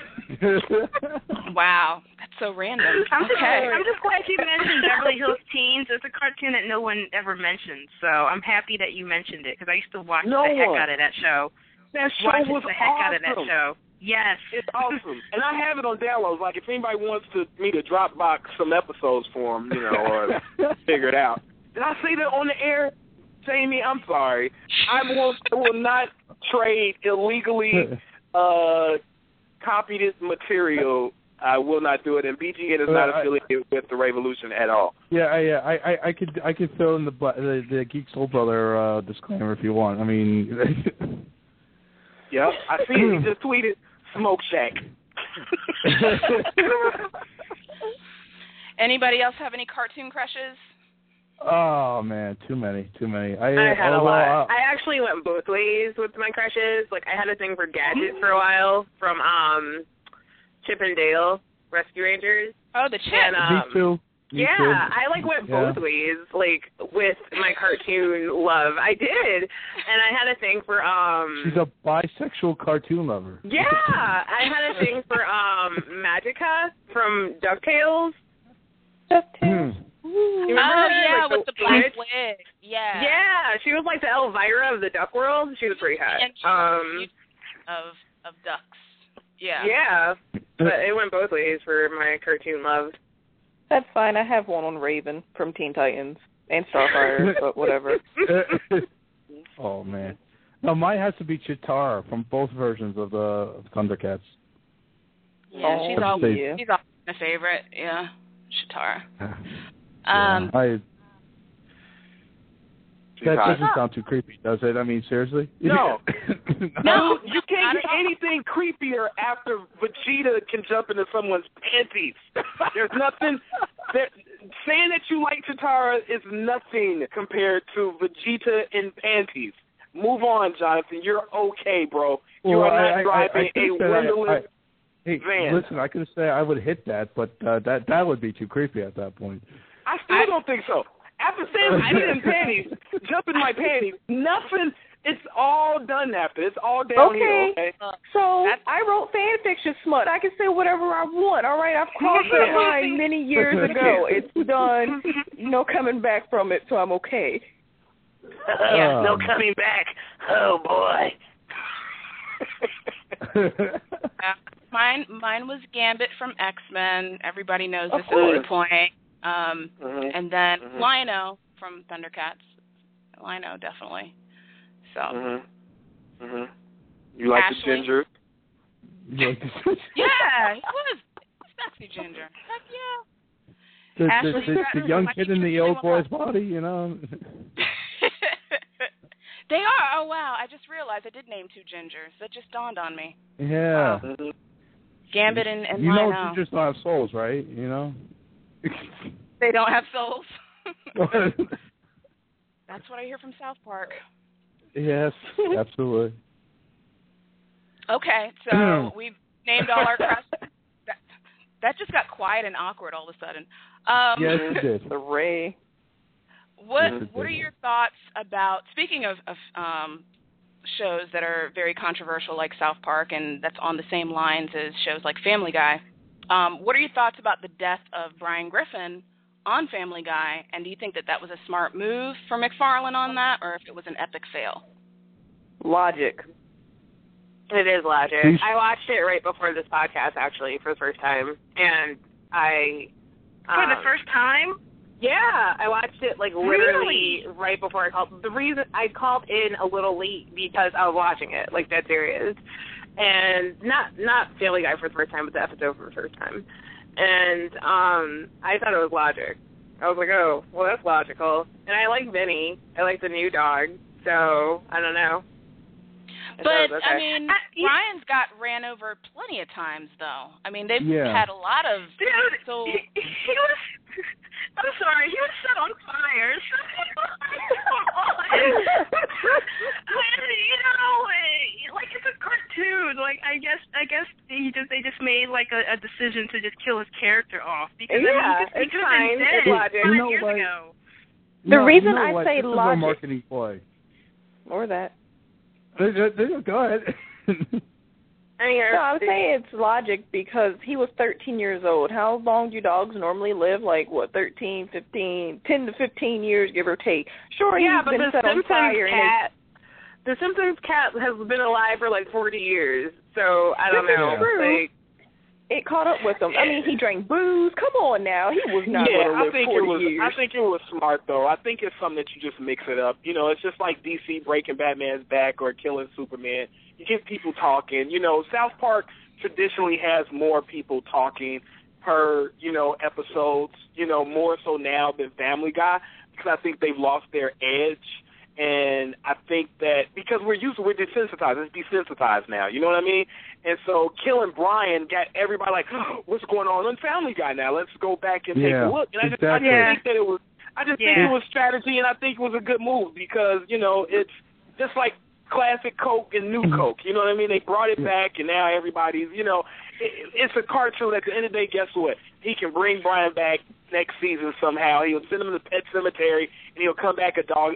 Wow, that's so random. I'm just glad you mentioned Beverly Hills Teens. It's a cartoon that no one ever mentioned, so I'm happy that you mentioned it because I used to watch the heck out of that show. That show was the heck awesome. out of that show. Yes. It's awesome. And I have it on downloads. Like, if anybody wants me to Dropbox some episodes for them, or figure it out. Did I say that on the air? Jamie, I'm sorry. I will not trade illegally copied material. I will not do it, and BGN is not affiliated with the Revolution at all. Yeah. I could throw in the Geek Soul Brother disclaimer if you want. I mean, yeah, I see it. He just tweeted Smoke Shack. Anybody else have any cartoon crushes? Oh man, too many. I had a lot. I actually went both ways with my crushes. Like, I had a thing for Gadget for a while from Chip and Dale Rescue Rangers. Oh, the Chip. And, me too. I went both ways, like, with my cartoon love. I did. And I had a thing for She's a bisexual cartoon lover. Yeah, I had a thing for Magica from DuckTales. You remember her? With the black wig. Yeah. Yeah, she was like the Elvira of the Duck World. She was pretty hot. And of ducks. Yeah. Yeah, but it went both ways for my cartoon love. That's fine. I have one on Raven from Teen Titans and Starfire, but whatever. Oh, man. No, mine has to be Chitara from both versions of the Thundercats. Yeah, she's always my favorite. Yeah, Chitara. That doesn't sound too creepy, does it? I mean, seriously? No. No, you can't get anything creepier after Vegeta can jump into someone's panties. There's nothing. Saying that you like Chitara is nothing compared to Vegeta in panties. Move on, Jonathan. You're okay, bro. You are not driving a windowless van. Listen, I could say I would hit that, but that would be too creepy at that point. I still don't think so. After saying Vegeta in panties, jump in my panties, nothing. It's all done after. It's all downhill. Okay. So I wrote fan fiction smut. I can say whatever I want. All right, I've crossed that line many years ago. It's done. No coming back from it, so I'm okay. Yeah, no coming back. Oh boy. Mine was Gambit from X-Men. Everybody knows this at this point. And then Lino from Thundercats. Lino, definitely. So. You like Ashley? the ginger? Yeah, he was. Sexy ginger. Heck yeah. The young kid in the old boy's body, you know. They are. Oh, wow. I just realized I did name two gingers. That just dawned on me. Yeah. Gambit and you Lino. know gingers don't have souls, right? You know? They don't have souls. That's what I hear from South Park. Yes, absolutely. Okay, so we've named all our crushes. That just got quiet and awkward all of a sudden. Yes, it did. The Ray. What are your thoughts about, speaking of shows that are very controversial like South Park and that's on the same lines as shows like Family Guy, what are your thoughts about the death of Brian Griffin on Family Guy, and do you think that was a smart move for McFarlane on that, or if it was an epic fail? Logic. It is logic. I watched it right before this podcast, actually, for the first time, and for the first time? Yeah, I watched it literally right before I called. The reason I called in a little late because I was watching it, dead serious, and not Family Guy for the first time, but the episode for the first time. And I thought it was logic. I was like, oh, well, that's logical. And I like Vinny. I like the new dog. So, I don't know. But, I mean, Brian's got ran over plenty of times, though. I mean, they've had a lot of... Dude, he was... I'm sorry, he was set on fire. It's a cartoon. I guess they just made a decision to just kill his character off because it's fine. It's logic. 5 years ago. The reason I say this is logic. a marketing ploy. Or that. Go ahead. No, I'm saying it's logic because he was 13 years old. How long do dogs normally live? 13, 15, 10 to 15 years, give or take. Sure, yeah, he's but been the set on fire. The Simpsons cat has been alive for 40 years, so I don't know. True. It caught up with him. I mean, he drank booze. Come on now. He was not going to live 40 years. I think it was smart, though. I think it's something that you just mix it up. You know, it's just like DC breaking Batman's back or killing Superman. You get people talking. You know, South Park traditionally has more people talking per, episodes, more so now than Family Guy because I think they've lost their edge. And I think that because we're desensitized. It's desensitized now. You know what I mean? And so killing Brian got everybody oh, what's going on Family Guy now? Let's go back and take a look. And I just think that it was. I just think it was strategy, and I think it was a good move because it's just like classic Coke and new Coke. You know what I mean? They brought it back, and now everybody's. It's a cartoon. At the end of the day, guess what? He can bring Brian back next season somehow. He'll send him to Pet Cemetery, and he'll come back a dog,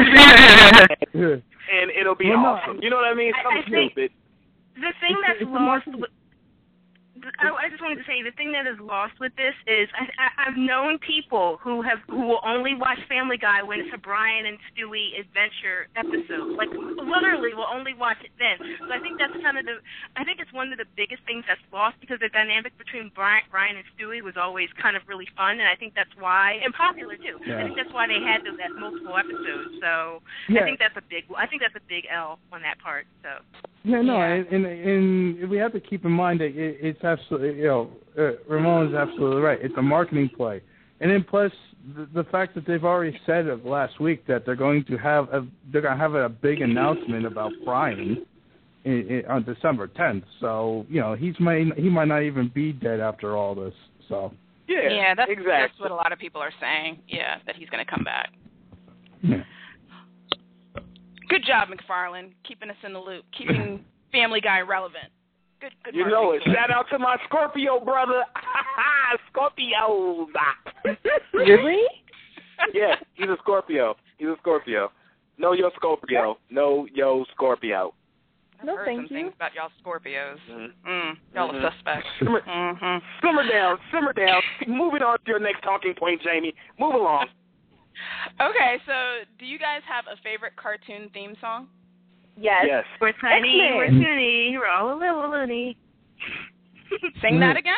and it'll be awesome. You know what I mean? Something stupid. The thing that's lost I just wanted to say the thing that is lost with this is I've known people who will only watch Family Guy when it's a Brian and Stewie adventure episode. Like literally will only watch it then. So I think that's I think it's one of the biggest things that's lost because the dynamic between Brian and Stewie was always kind of really fun, and I think that's why, and popular too. Yeah. I think that's why they had that multiple episodes. So I think that's a big L on that part. So. And we have to keep in mind that it's absolutely, Ramon is absolutely right. It's a marketing play. And then plus the fact that they've already said it last week that they're going to have a big announcement about Brian on December 10th. So, he might not even be dead after all this. So. Yeah, that's exactly. That's what a lot of people are saying. Yeah, that he's going to come back. Yeah. Good job, McFarlane, keeping us in the loop, keeping Family Guy relevant. Good. You know it. Shout out to my Scorpio brother. Scorpio. Really? Yeah, he's a Scorpio. Know your Scorpio. Know your Scorpio. I've heard some things about y'all Scorpios. Y'all are suspects. Simmer down. Moving on to your next talking point, Jamie. Move along. Okay, so do you guys have a favorite cartoon theme song? Yes. We're tiny, we're toony, we're all a little loony. Sing that again?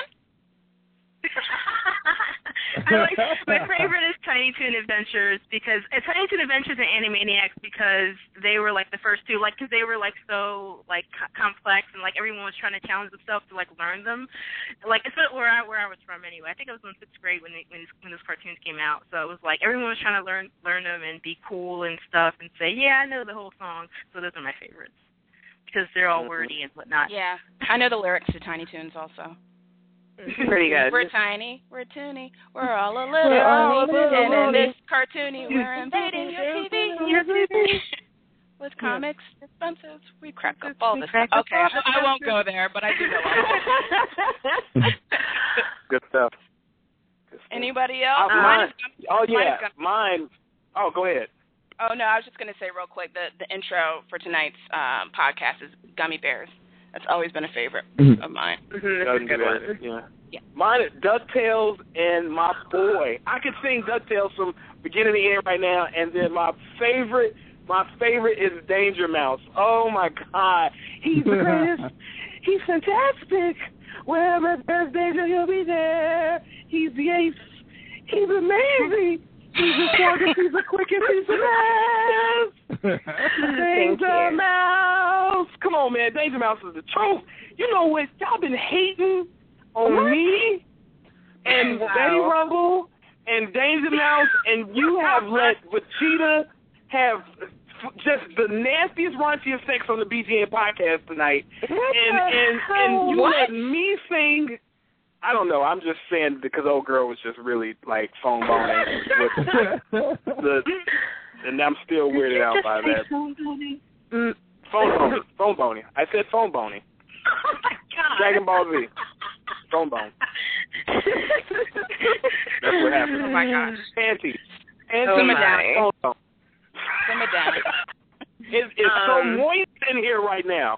My favorite is Tiny Toon Adventures because Tiny Toon Adventures and Animaniacs because they were like the first two, like because they were like so like complex and like everyone was trying to challenge themselves to like learn them. Like it's where I was from anyway. I think I was in 6th grade when those cartoons came out, so it was like everyone was trying to learn them and be cool and stuff and say, yeah, I know the whole song. So those are my favorites because they're all wordy and whatnot. Yeah, I know the lyrics to Tiny Toons also. Pretty good. We're tiny, we're toony, we're all a little, and in this cartoony, we're invading your TV. With comics, expenses, we crack up all this stuff. Okay, I won't go there, but I do know all. Good stuff. Anybody else? Mine. Oh, go ahead. Oh, no, I was just going to say real quick, the intro for tonight's podcast is Gummy Bears. That's always been a favorite of mine. That's a good one. Yeah. Mine is DuckTales and my boy. I could sing DuckTales from beginning to end right now, and then my favorite is Danger Mouse. Oh my God, he's the greatest. He's fantastic. Wherever there's danger, he'll be there. He's the ace. He's amazing. He's the strongest. He's the quickest. He's the best. Danger Mouse. Come on, man. Danger Mouse is the truth. You know what? Y'all been hating on me and Betty Rumble and Danger Mouse, and you have let Vegeta have just the nastiest, raunchiest sex on the BGN podcast tonight. And you let me sing. I don't know. I'm just saying because old girl was just really like phone boning with and I'm still weirded out by that. Phone boning. I said phone boning. Oh my God. Dragon Ball Z. Phone bone. That's what happened. Oh my gosh. Panties. Simmer down. Phone bone. Simmer down. It's so moist in here right now.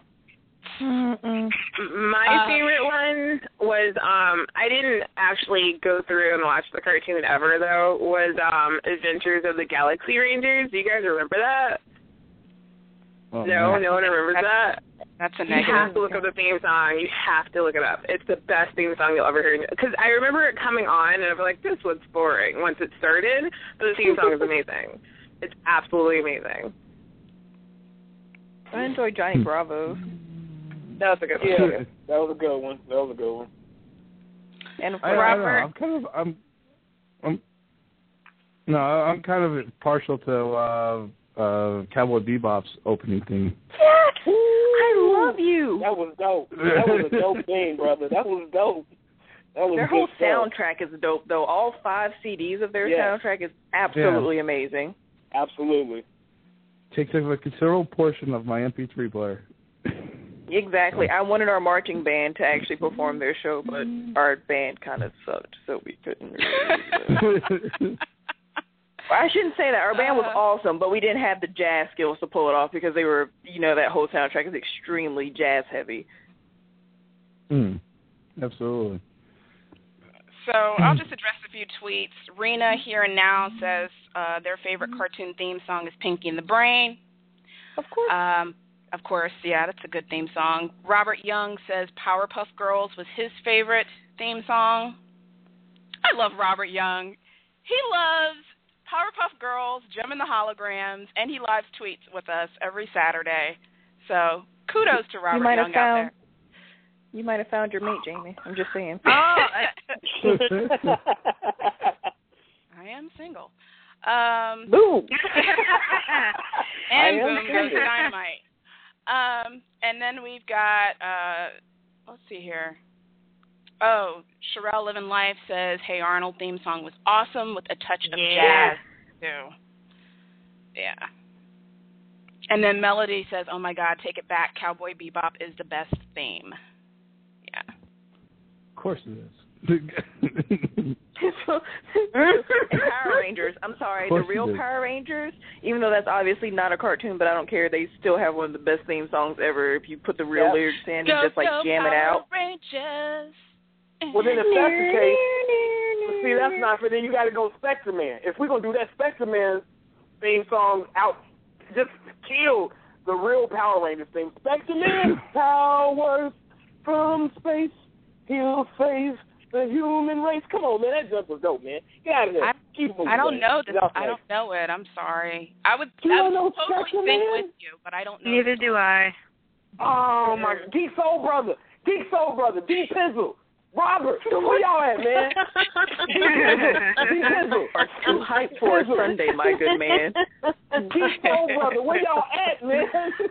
My favorite one was I didn't actually go through and watch the cartoon ever though, was Adventures of the Galaxy Rangers. Do you guys remember that? No one remembers that. That's a negative. You have to look up the theme song. You have to look it up. It's the best theme song you'll ever hear. Because I remember it coming on, and I'd be like, this was boring once it started. But the theme song is amazing. It's absolutely amazing. I enjoy Johnny Bravo. That was a good one. Yeah, that was a good one. And Robert. I'm kind of partial to Cowboy Bebop's opening theme. Yes! I love you. That was dope. That was a dope thing, brother. That was dope. Their whole soundtrack is dope, though. All 5 CDs of their soundtrack is absolutely amazing. Absolutely. Takes up a considerable portion of my MP3 player. Exactly. I wanted our marching band to actually perform their show, but our band kind of sucked, so we couldn't really I shouldn't say that. Our band was awesome, but we didn't have the jazz skills to pull it off because they were, that whole soundtrack is extremely jazz heavy. Absolutely. So I'll just address a few tweets. Rena Here and Now says their favorite cartoon theme song is Pinky and the Brain. Of course. Of course, yeah, that's a good theme song. Robert Young says Powerpuff Girls was his favorite theme song. I love Robert Young. He loves Powerpuff Girls, Jem and the Holograms, and he live tweets with us every Saturday. So kudos to Robert Young out there. You might have found your mate, Jamie. I'm just saying. I am single. Boom. And boom goes dynamite. And then we've got, let's see here. Oh, Sherelle Living Life says, Hey Arnold theme song was awesome with a touch of jazz, too. Yeah. And then Melody says, oh, my God, take it back. Cowboy Bebop is the best theme. Yeah. Of course it is. And Power Rangers. I'm sorry, the real Power Rangers, even though that's obviously not a cartoon, but I don't care. They still have one of the best theme songs ever. If you put the real lyrics in and just like jam it out. Rangers. Well, then if that's the case, well, see, that's not for then. You got to go Spectrum Man. If we're gonna do that Spectrum Man theme song out, just kill the real Power Rangers theme. Spectrum Man powers from space, he'll save the human race. Come on, man, that jump was dope, man. Get out of there. I don't know this. I don't know it. I'm sorry. I would totally sing with you, but I don't know. Neither do I. Oh my, Geek Soul Brother, D Pizzle. Robert, where y'all at, man? Are too hyped for Sunday, my good man. Geek Soul Brother, where y'all at, man?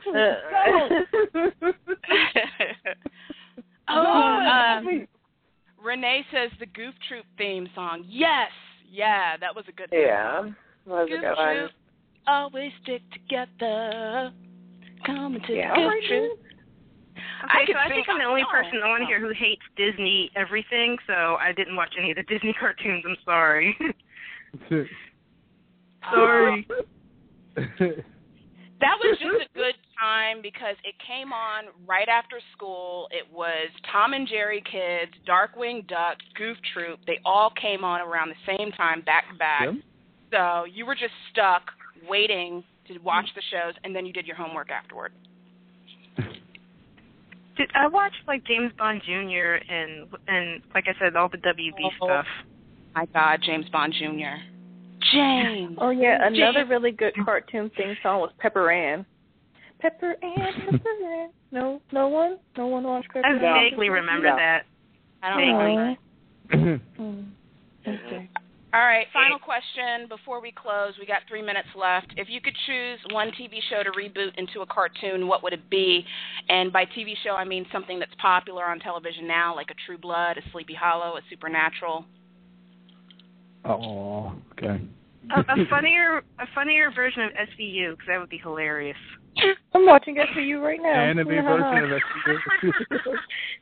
Renee says the Goof Troop theme song. Yes, yeah, that was a good theme. Yeah, that was a good one. Always stick together. Coming to the Goof Troop. Okay, so I think I'm the only person on here who hates Disney everything, so I didn't watch any of the Disney cartoons. I'm sorry. Sorry. That was just a good time because it came on right after school. It was Tom and Jerry Kids, Darkwing Duck, Goof Troop. They all came on around the same time, back to back. Yep. So you were just stuck waiting to watch the shows, and then you did your homework afterward. I watched like James Bond Jr. and like I said, all the WB stuff. My God, James Bond Jr. James. Oh yeah, another really good cartoon theme song was Pepper Ann. Pepper Ann. No one watched Pepper Ann. I vaguely remember that. I don't know. Okay. All right, final question before we close. We got 3 minutes left. If you could choose one TV show to reboot into a cartoon, what would it be? And by TV show, I mean something that's popular on television now, like a True Blood, a Sleepy Hollow, a Supernatural. Oh, okay. A funnier version of SVU, because that would be hilarious. I'm watching SVU right now. Anime version of SVU.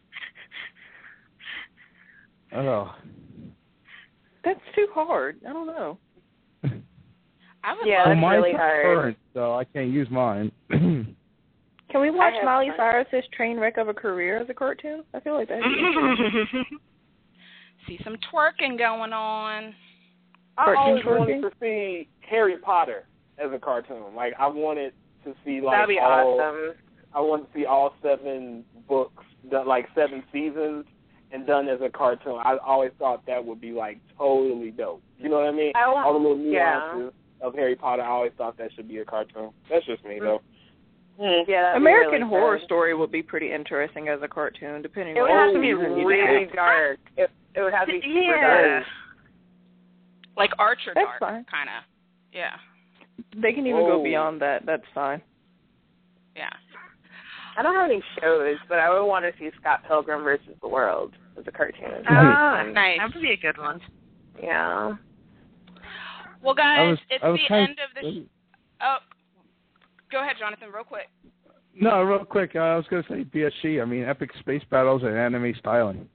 Oh. That's too hard. I don't know. That's mine's really hard. Current, so I can't use mine. Can we watch Miley Cyrus's train wreck of a career as a cartoon? I feel like that'd be See some twerking going on. I always wanted to see Harry Potter as a cartoon. Like I wanted to see that'd be awesome. I wanted to see all 7 books done, like 7 seasons. And done as a cartoon. I always thought that would be like totally dope. You know what I mean? All the little nuances of Harry Potter. I always thought that should be a cartoon. That's just me though. Yeah, American Horror Story would be pretty interesting as a cartoon, depending. It would have to be really dark. It would have to be super dark. Like Archer That's dark, fine. kind of. Yeah. They can even go beyond that. That's fine. Yeah. I don't have any shows, but I would want to see Scott Pilgrim versus the World as a cartoon. Oh, nice. That would be a good one. Yeah. Well, guys, it's the end of the Oh, go ahead, Jonathan, real quick. No, real quick. I was going to say BSG. I mean, epic space battles and anime styling.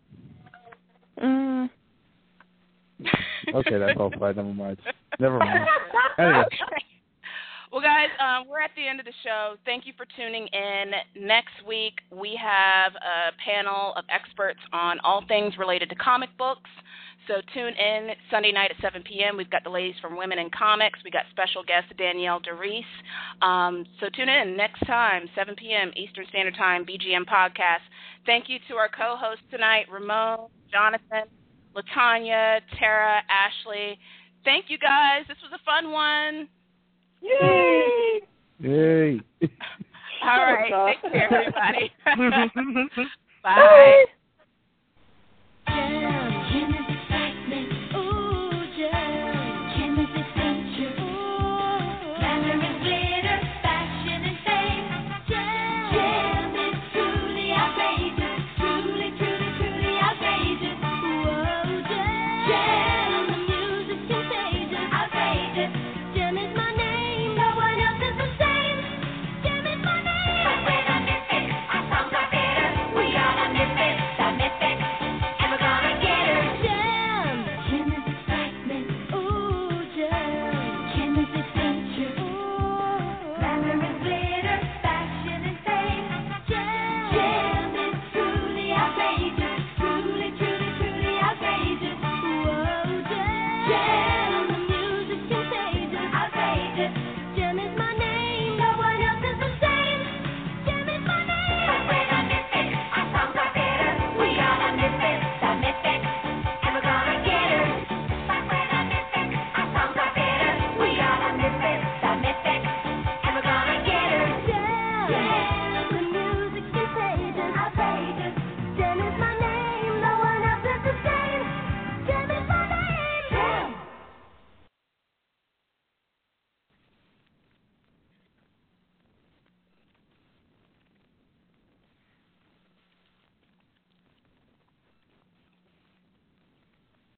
Okay, that's all fine. Never mind. Anyway. Well, guys, we're at the end of the show. Thank you for tuning in. Next week, we have a panel of experts on all things related to comic books. So tune in Sunday night at 7 p.m. We've got the ladies from Women in Comics. We got special guest Danielle DeReese. So tune in next time, 7 p.m. Eastern Standard Time, BGM Podcast. Thank you to our co-hosts tonight, Ramon, Jonathan, LaTanya, Tara, Ashley. Thank you, guys. This was a fun one. Yay! Yay! All right. Take care, everybody. Bye.